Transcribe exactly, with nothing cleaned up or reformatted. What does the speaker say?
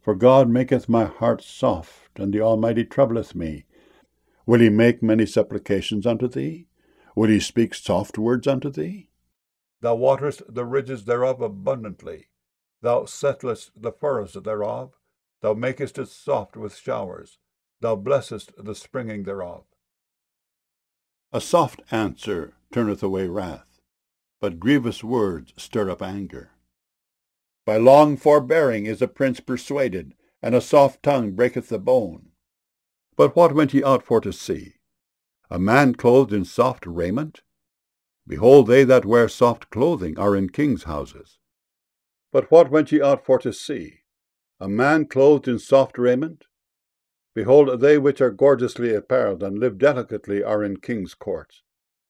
For God maketh my heart soft, and the Almighty troubleth me. Will he make many supplications unto thee? Will he speak soft words unto thee? Thou waterest the ridges thereof abundantly. Thou settlest the furrows thereof. Thou makest it soft with showers. Thou blessest the springing thereof. A soft answer turneth away wrath, but grievous words stir up anger. By long forbearing is a prince persuaded, and a soft tongue breaketh the bone. But what went ye out for to see? A man clothed in soft raiment? Behold, they that wear soft clothing are in kings' houses. But what went ye out for to see? A man clothed in soft raiment? Behold, they which are gorgeously apparelled and live delicately are in kings' courts.